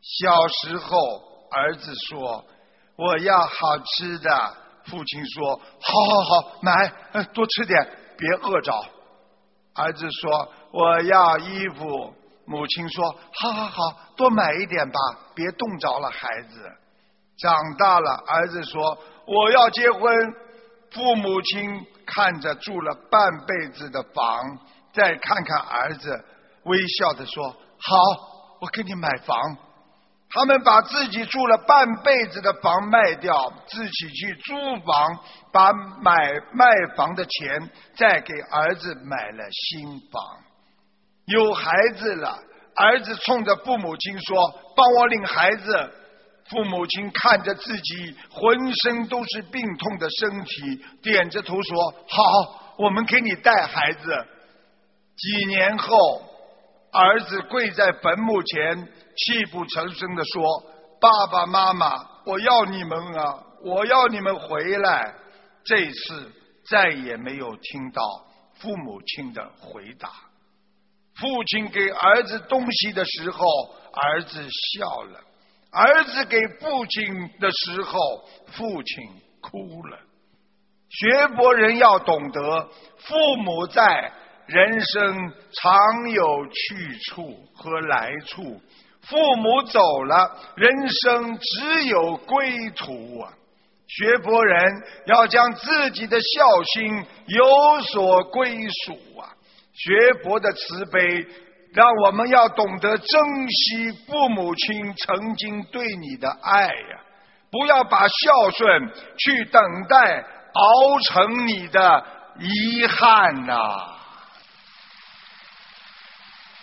小时候，儿子说我要好吃的，父亲说好买，多吃点，别饿着。儿子说我要衣服，母亲说好，多买一点吧，别冻着了孩子。长大了，儿子说我要结婚，父母亲看着住了半辈子的房，再看看儿子，微笑着说好，我给你买房。他们把自己住了半辈子的房卖掉，自己去租房，把卖房的钱再给儿子买了新房。有孩子了，儿子冲着父母亲说帮我领孩子。父母亲看着自己浑身都是病痛的身体，点着头说好，我们给你带孩子。几年后，儿子跪在坟墓前，泣不成声地说爸爸妈妈，我要你们啊，我要你们回来。这次再也没有听到父母亲的回答。父亲给儿子东西的时候，儿子笑了；儿子给父亲的时候，父亲哭了。学佛人要懂得，父母在，人生常有去处和来处；父母走了，人生只有归途啊！学佛人要将自己的孝心有所归属啊！学佛的慈悲，让我们要懂得珍惜父母亲曾经对你的爱呀！不要把孝顺去等待熬成你的遗憾呐！